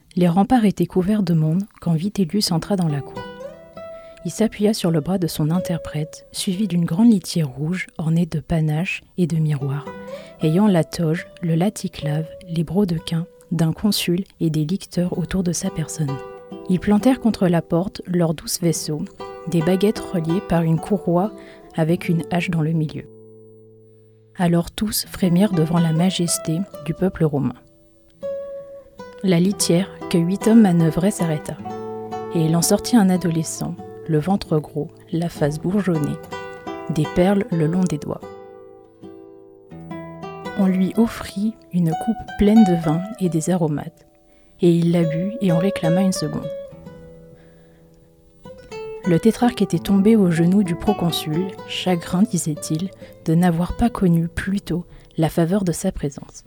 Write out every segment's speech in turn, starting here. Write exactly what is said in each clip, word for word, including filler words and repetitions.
Les remparts étaient couverts de monde quand Vitellius entra dans la cour. Il s'appuya sur le bras de son interprète, suivi d'une grande litière rouge ornée de panaches et de miroirs, ayant la toge, le laticlave, les brodequins d'un consul et des licteurs autour de sa personne. Ils plantèrent contre la porte leurs douze vaisseaux, des baguettes reliées par une courroie avec une hache dans le milieu. Alors tous frémirent devant la majesté du peuple romain. La litière que huit hommes manœuvraient s'arrêta, et il en sortit un adolescent, le ventre gros, la face bourgeonnée, des perles le long des doigts. On lui offrit une coupe pleine de vin et des aromates, et il la but et en réclama une seconde. Le tétrarque était tombé aux genoux du proconsul, chagrin, disait-il, de n'avoir pas connu plus tôt la faveur de sa présence.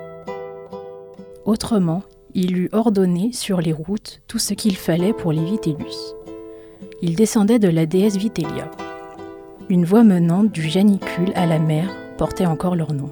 Autrement, il eût ordonné sur les routes tout ce qu'il fallait pour les Vitellius. Il descendait de la déesse Vitellia. Une voie menant du Janicule à la mer portait encore leur nom.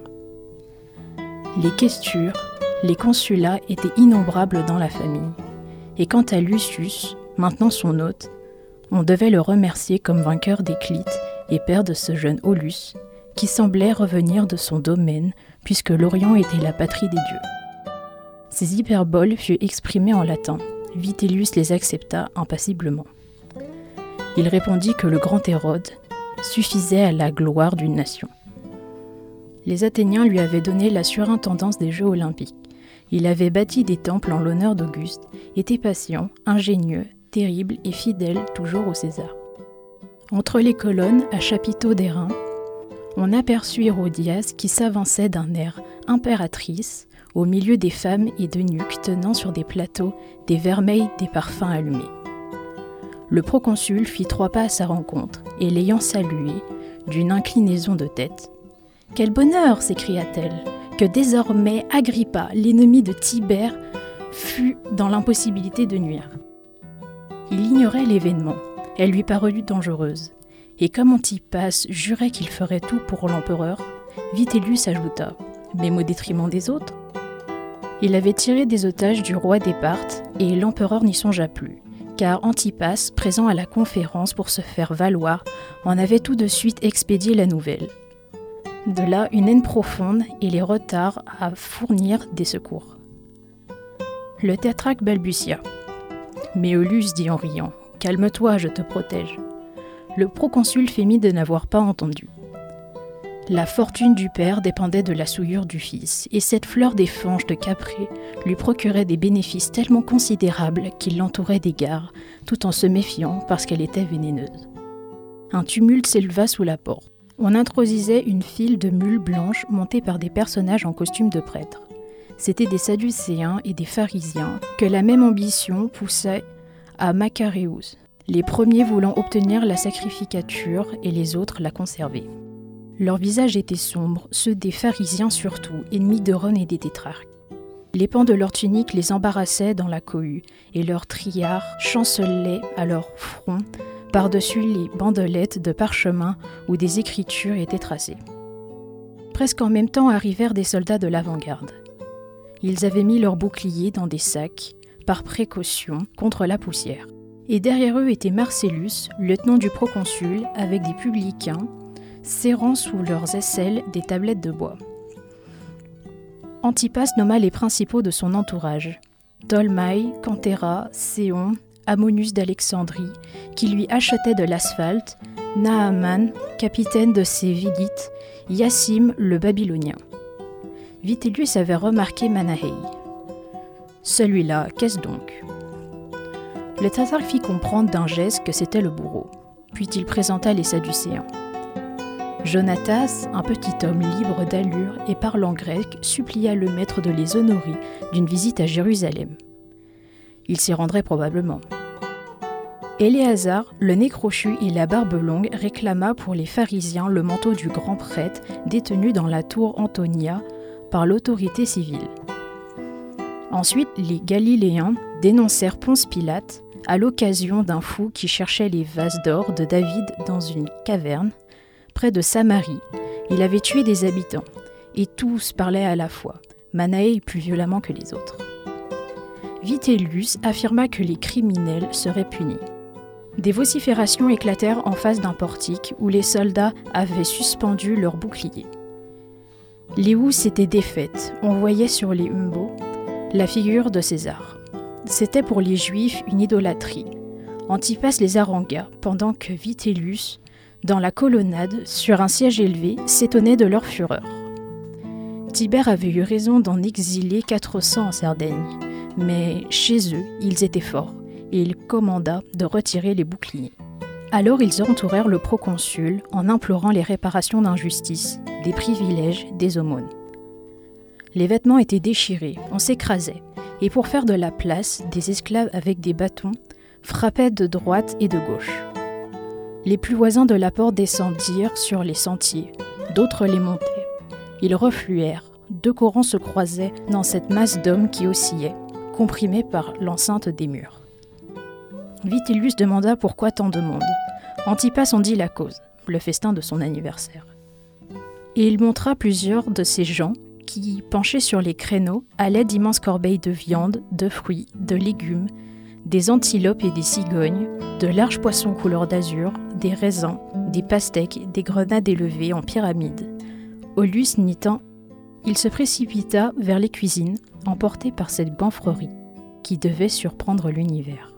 Les quaestures, les consulats étaient innombrables dans la famille, et quant à Lucius, maintenant son hôte, on devait le remercier comme vainqueur des Clites et père de ce jeune Aulus, qui semblait revenir de son domaine puisque l'Orient était la patrie des dieux. Ces hyperboles furent exprimées en latin. Vitellius les accepta impassiblement. Il répondit que le grand Hérode suffisait à la gloire d'une nation. Les Athéniens lui avaient donné la surintendance des Jeux olympiques. Il avait bâti des temples en l'honneur d'Auguste, était patient, ingénieux, terrible et fidèle toujours au César. Entre les colonnes, à chapiteaux d'airain, on aperçut Hérodias qui s'avançait d'un air impératrice au milieu des femmes et d'eunuques tenant sur des plateaux des vermeils des parfums allumés. Le proconsul fit trois pas à sa rencontre et l'ayant salué d'une inclinaison de tête. « Quel bonheur !» s'écria-t-elle, « que désormais Agrippa, l'ennemi de Tibère, fût dans l'impossibilité de nuire. » Il ignorait l'événement, elle lui parut dangereuse, et comme Antipas jurait qu'il ferait tout pour l'empereur, Vitellius ajouta « même au détriment des autres ?» Il avait tiré des otages du roi d'Éparthe, et l'empereur n'y songea plus, car Antipas, présent à la conférence pour se faire valoir, en avait tout de suite expédié la nouvelle. De là, une haine profonde et les retards à fournir des secours. Le tétrarque balbutia. « Mais Aulus, dit en riant, « calme-toi, je te protège. » Le proconsul feignit de n'avoir pas entendu. La fortune du père dépendait de la souillure du fils, et cette fleur des fanges de Caprée lui procurait des bénéfices tellement considérables qu'il l'entourait d'égards, tout en se méfiant parce qu'elle était vénéneuse. Un tumulte s'éleva sous la porte. On intronisait une file de mules blanches montées par des personnages en costume de prêtres. C'étaient des Sadducéens et des pharisiens que la même ambition poussait à Macaréus, les premiers voulant obtenir la sacrificature et les autres la conserver. Leurs visages étaient sombres, ceux des pharisiens surtout, ennemis de Rome et des tétrarques. Les pans de leurs tuniques les embarrassaient dans la cohue, et leurs triards chancelaient à leur front par-dessus les bandelettes de parchemin où des écritures étaient tracées. Presque en même temps arrivèrent des soldats de l'avant-garde. Ils avaient mis leurs boucliers dans des sacs, par précaution, contre la poussière. Et derrière eux était Marcellus, lieutenant du proconsul, avec des publicains, serrant sous leurs aisselles des tablettes de bois. Antipas nomma les principaux de son entourage, Tolmaï, Cantéra, Séon, Ammonius d'Alexandrie, qui lui achetait de l'asphalte, Naaman, capitaine de ses Vilites, Yassim le Babylonien. Vitellius avait remarqué Manahéi. Celui-là, qu'est-ce donc ? Le tétrarque fit comprendre d'un geste que c'était le bourreau, puis il présenta les Sadducéens. Jonatas, un petit homme libre d'allure et parlant grec, supplia le maître de les honorer d'une visite à Jérusalem. Il s'y rendrait probablement. Éléazar, le nez crochu et la barbe longue, réclama pour les pharisiens le manteau du grand prêtre détenu dans la tour Antonia par l'autorité civile. Ensuite, les Galiléens dénoncèrent Ponce Pilate à l'occasion d'un fou qui cherchait les vases d'or de David dans une caverne près de Samarie. Il avait tué des habitants, et tous parlaient à la fois, Manahéi plus violemment que les autres. Vitellius affirma que les criminels seraient punis. Des vociférations éclatèrent en face d'un portique où les soldats avaient suspendu leurs boucliers. Les housses étaient défaites, on voyait sur les humbeaux la figure de César. C'était pour les Juifs une idolâtrie. Antipas les harangua, pendant que Vitellius, dans la colonnade, sur un siège élevé, s'étonnait de leur fureur. Tibère avait eu raison d'en exiler quatre cents en Sardaigne, mais chez eux, ils étaient forts, et il commanda de retirer les boucliers. Alors ils entourèrent le proconsul en implorant les réparations d'injustice, des privilèges, des aumônes. Les vêtements étaient déchirés, on s'écrasait, et pour faire de la place, des esclaves avec des bâtons frappaient de droite et de gauche. Les plus voisins de la porte descendirent sur les sentiers, d'autres les montaient. Ils refluèrent, deux courants se croisaient dans cette masse d'hommes qui oscillait, comprimée par l'enceinte des murs. Vitellius demanda pourquoi tant de monde. Antipas en dit la cause, le festin de son anniversaire. Et il montra plusieurs de ces gens qui, penchés sur les créneaux, allaient d'immenses corbeilles de viande, de fruits, de légumes, des antilopes et des cigognes, de larges poissons couleur d'azur, des raisins, des pastèques, des grenades élevées en pyramide. Aulus nitant, il se précipita vers les cuisines, emporté par cette gaufrerie qui devait surprendre l'univers.